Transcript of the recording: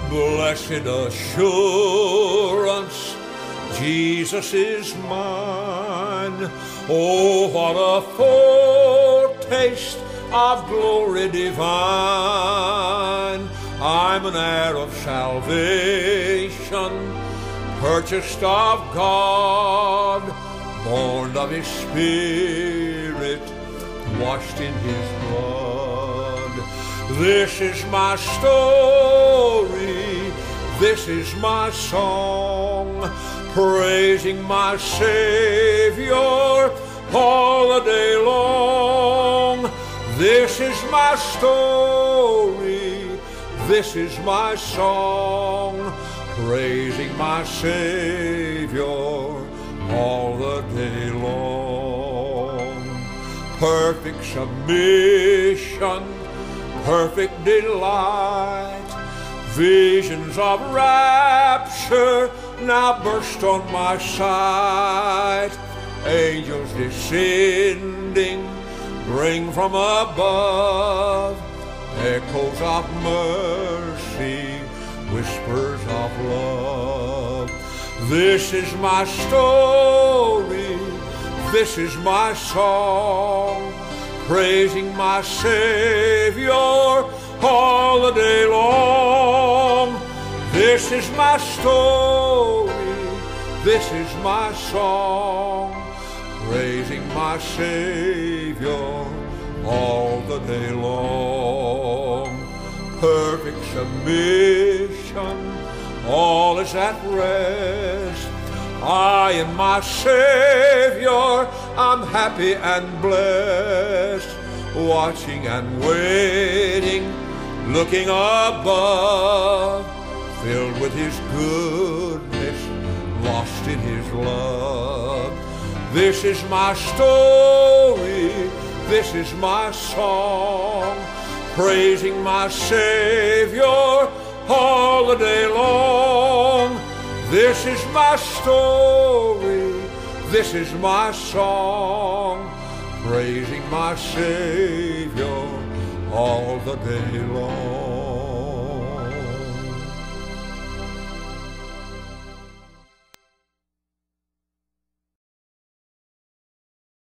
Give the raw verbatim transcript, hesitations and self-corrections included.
Blessed assurance, Jesus is mine. Oh, what a foretaste of glory divine. I'm an heir of salvation, purchased of God, born of His Spirit, washed in His blood. This is my story, this is my song, praising my Savior all the day long. This is my story, this is my song, praising my Savior all the day long. Perfect submission, perfect delight, visions of rapture now burst on my sight. Angels descending bring from above echoes of mercy, whispers of love. This is my story, this is my song, praising my Savior all the day long. This is my story, this is my song, praising my Savior all the day long. Perfect submission, all is at rest. I and my Savior, I'm happy and blessed, watching and waiting, looking above, filled with His goodness, lost in His love. This is my story, this is my song, praising my Savior all the day long. This is my story, this is my song, praising my Savior all the day long.